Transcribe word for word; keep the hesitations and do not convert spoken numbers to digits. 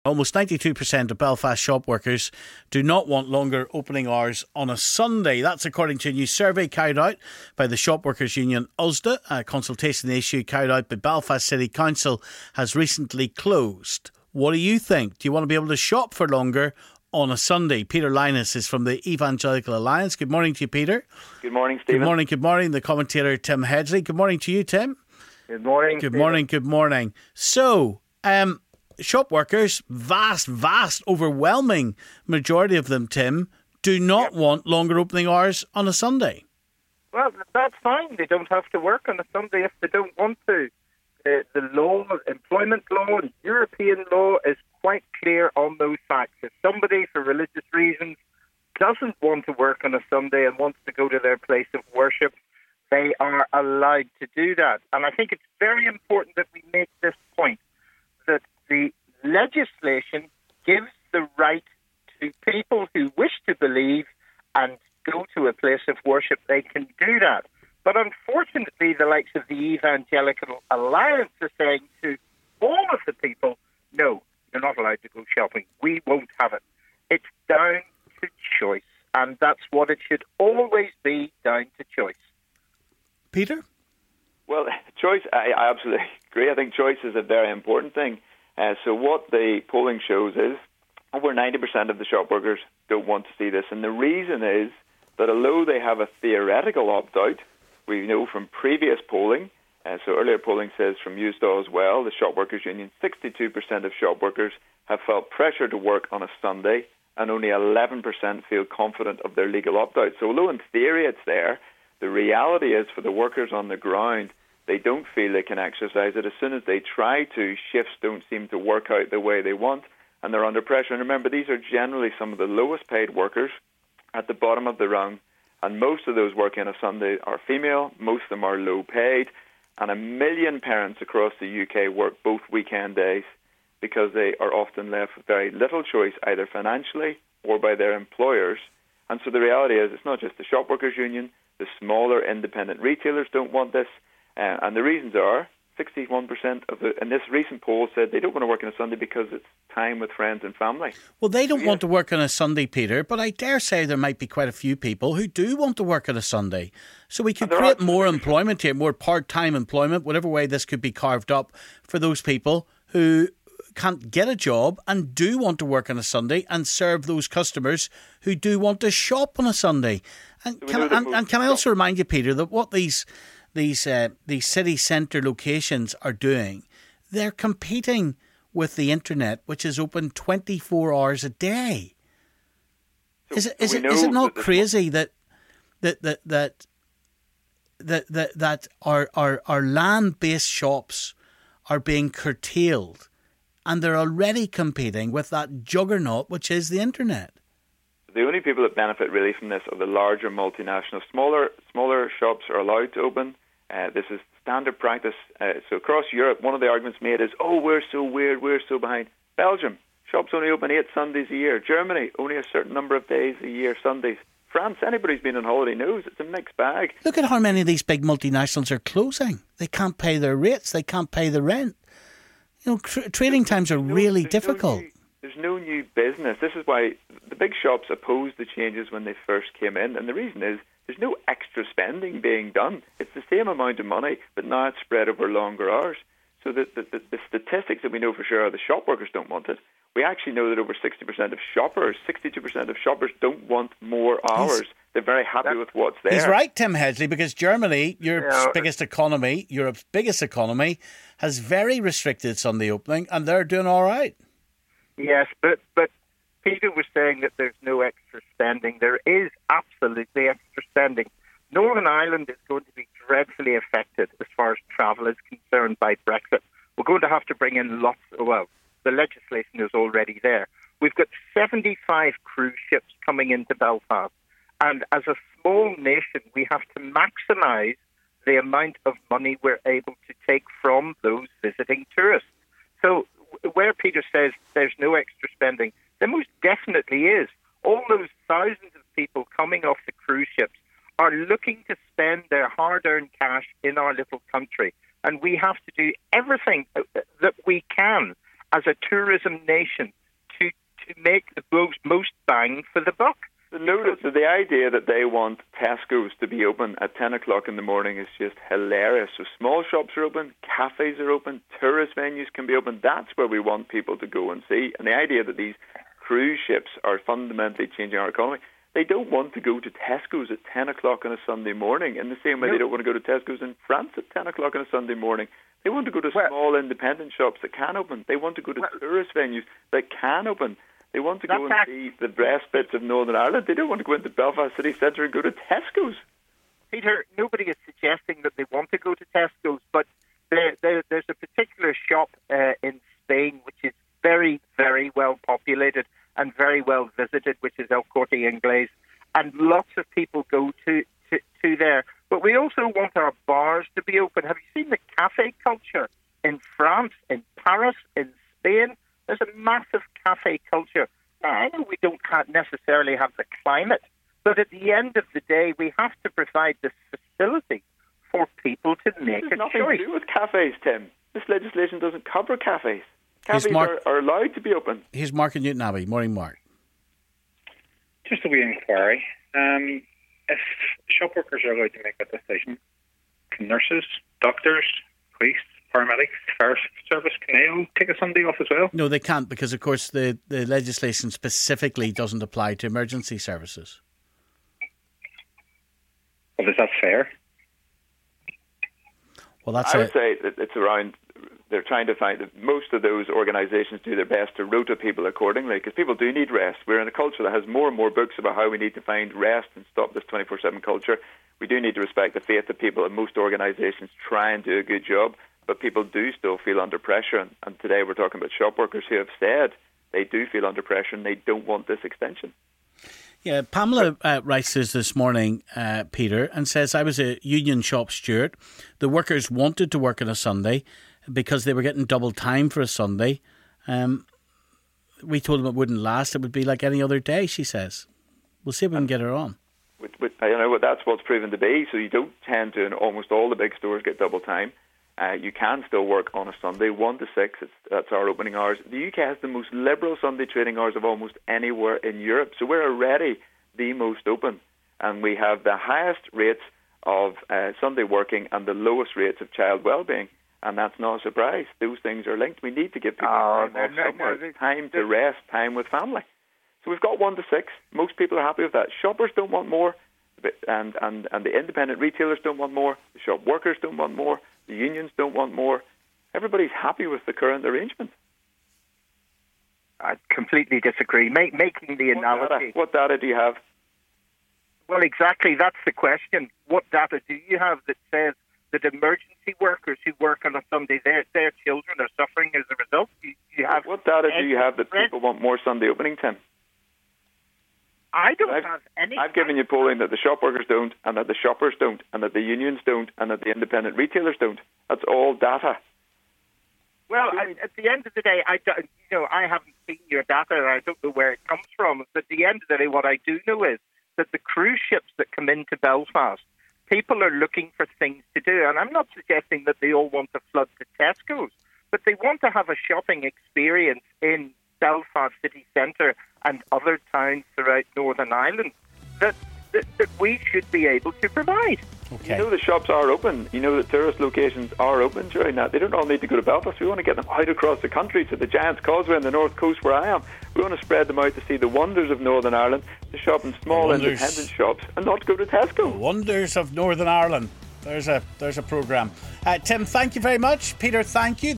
Almost ninety-two percent of Belfast shop workers do not want longer opening hours on a Sunday. That's according to a new survey carried out by the Shop Workers Union Ulster. A consultation issue carried out by Belfast City Council has recently closed. What do you think? Do you want to be able to shop for longer on a Sunday? Peter Linus is from the Evangelical Alliance. Good morning to you, Peter. Good morning, Stephen. Good morning, good morning. The commentator, Tim Hedgley. Good morning to you, Tim. Good morning, Good Stephen. morning, good morning. So, um... shop workers, vast, vast, overwhelming majority of them, Tim, do not Yep. want longer opening hours on a Sunday. Well, that's fine. They don't have to work on a Sunday if they don't want to. Uh, the law, employment law and European law is quite clear on those facts. If somebody, for religious reasons, doesn't want to work on a Sunday and wants to go to their place of worship, they are allowed to do that. And I think it's very important that we make this point, that the legislation gives the right to people who wish to believe and go to a place of worship. They can do that. But unfortunately, the likes of the Evangelical Alliance are saying to all of the people, no, you're not allowed to go shopping. We won't have it. It's down to choice. And that's what it should always be, down to choice. Peter? Well, choice, I, I absolutely agree. I think choice is a very important thing. Uh, so what the polling shows is over ninety percent of the shop workers don't want to see this. And the reason is that although they have a theoretical opt-out, we know from previous polling, uh, so earlier polling says from USTAW as well, the Shop Workers Union, sixty-two percent of shop workers have felt pressure to work on a Sunday and only eleven percent feel confident of their legal opt-out. So although in theory it's there, the reality is for the workers on the ground, they don't feel they can exercise it. As soon as they try to, shifts don't seem to work out the way they want, and they're under pressure. And remember, these are generally some of the lowest paid workers at the bottom of the rung, and most of those working on a Sunday are female, most of them are low paid, and a million parents across the U K work both weekend days because they are often left with very little choice, either financially or by their employers. And so the reality is it's not just the Shop Workers Union, the smaller independent retailers don't want this. Uh, and the reasons are sixty-one percent of the, and this recent poll said they don't want to work on a Sunday because it's time with friends and family. Well, they don't want to work on a Sunday, Peter, but I dare say there might be quite a few people who do want to work on a Sunday. So we could create more employment here, more part-time employment, whatever way this could be carved up for those people who can't get a job and do want to work on a Sunday and serve those customers who do want to shop on a Sunday. And So can, and, and can I also remind you, Peter, that what these these uh, these city centre locations are doing, they're competing with the internet, which is open twenty-four hours a day. So Is it is it we is it know not that crazy that that that that that that, that our, our our land-based shops are being curtailed, and they're already competing with that juggernaut which is the internet? The only people that benefit really from this are the larger multinational. Smaller smaller shops are allowed to open. Uh, this is standard practice. Uh, so across Europe, one of the arguments made is, oh, we're so weird, we're so behind. Belgium, shops only open eight Sundays a year. Germany, only a certain number of days a year, Sundays. France, anybody who's been on holiday knows it's a mixed bag. Look at how many of these big multinationals are closing. They can't pay their rates. They can't pay the rent. You know, tr- trading times are no, really there's difficult. No new, there's no new business. This is why the big shops opposed the changes when they first came in. And the reason is there's no extra spending being done. It's the same amount of money, but now it's spread over longer hours. So the, the, the, the statistics that we know for sure are the shop workers don't want it. We actually know that over sixty percent of shoppers, sixty-two percent of shoppers don't want more hours. He's, They're very happy with what's there. He's right, Tim Hedgley, because Germany, Europe's Yeah. biggest economy, Europe's biggest economy, has very restricted Sunday opening, and they're doing all right. Yes, but, but Peter was saying that there's no extra spending. There is absolutely extra spending. Northern Ireland is going to be dreadfully affected as far as travel is concerned by Brexit. We're going to have to bring in lots of, well, the legislation is already there. We've got seventy-five cruise ships coming into Belfast. And as a small nation, we have to maximise the amount of money we're able to take from those visiting tourists. So where Peter says there's no extra spending, there most definitely is. All those thousands of people coming off the cruise ships are looking to spend their hard-earned cash in our little country. And we have to do everything that we can. as a tourism nation to, to make the most, most bang for the buck. Notice that the idea that they want Tesco's to be open at ten o'clock in the morning is just hilarious. So small shops are open, cafes are open, tourist venues can be open. That's where we want people to go and see. And the idea that these cruise ships are fundamentally changing our economy, they don't want to go to Tesco's at ten o'clock on a Sunday morning in the same way no. they don't want to go to Tesco's in France at ten o'clock on a Sunday morning. They want to go to well, small independent shops that can open. They want to go to well, tourist venues that can open. They want to go and see the best bits of Northern Ireland. They don't want to go into Belfast city centre and go to Tesco's. Peter, nobody is suggesting that they want to go to Tesco's, but there, there, there's a particular shop uh, in Spain which is very, very well populated and very well visited, which is El Corte Inglés, and lots of people go to, to, to there. But we also want our bars to be open. Have you seen the cafe culture in France, in Paris, in Spain? There's a massive cafe culture. Now, I know we don't have necessarily have the climate, but at the end of the day, we have to provide this facility for people to make There's a nothing choice. to do with cafes, Tim. This legislation doesn't cover cafes. Cafes Mark, are, are allowed to be open. Here's Mark in Newton Abbey. Morning, Mark. Just a wee inquiry. Um, if shop workers are allowed to make that decision, can nurses, doctors, police, paramedics, fire service, can they all take a Sunday off as well? No, they can't, because, of course, the, the legislation specifically doesn't apply to emergency services. Well, is that fair? Well, that's I a, would say that it's around, they're trying to find that most of those organisations do their best to rota people accordingly, because people do need rest. We're in a culture that has more and more books about how we need to find rest and stop this twenty-four seven culture. We do need to respect the faith of people, and most organisations try and do a good job. But people do still feel under pressure, and, and today we're talking about shop workers who have said they do feel under pressure and they don't want this extension. Yeah, Pamela uh, writes this this morning, uh, Peter, and says, I was a union shop steward. The workers wanted to work on a Sunday because they were getting double time for a Sunday. Um, we told them it wouldn't last. It would be like any other day, she says. We'll see if we can get her on. With, with, you know, that's what's proven to be. So you don't tend to, in almost all the big stores, get double time. Uh, you can still work on a Sunday, one to six. It's, that's our opening hours. The U K has the most liberal Sunday trading hours of almost anywhere in Europe. So we're already the most open. And we have the highest rates of uh, Sunday working and the lowest rates of child well-being. And that's not a surprise. Those things are linked. We need to give people oh, time off no, somewhere, no, no, time to rest, time with family. So we've got one to six. Most people are happy with that. Shoppers don't want more. And, and, and the independent retailers don't want more. The shop workers don't want more. The unions don't want more. Everybody's happy with the current arrangement. I completely disagree. Make, making the what analogy. Data? What data do you have? Well, exactly. That's the question. What data do you have that says that emergency workers who work on a Sunday, their their children are suffering as a result? You, you have what data do you have that people want more Sunday opening, Tim? I don't I've, have any. I've given you polling that the shop workers don't, and that the shoppers don't, and that the unions don't, and that the independent retailers don't. That's all data. Well, I, at the end of the day, I don't, you know, I haven't seen your data, and I don't know where it comes from. But at the end of the day, what I do know is that the cruise ships that come into Belfast, people are looking for things to do, and I'm not suggesting that they all want to flood to Tesco's, but they want to have a shopping experience in Belfast city centre and other towns throughout Northern Ireland that, that that we should be able to provide. Okay. You know the shops are open. You know the tourist locations are open during that. They don't all need to go to Belfast. We want to get them out across the country to the Giant's Causeway on the north coast where I am. We want to spread them out to see the wonders of Northern Ireland, to shop in small independent shops and not go to Tesco. The wonders of Northern Ireland. There's a, there's a programme. Uh, Tim, thank you very much. Peter, thank you.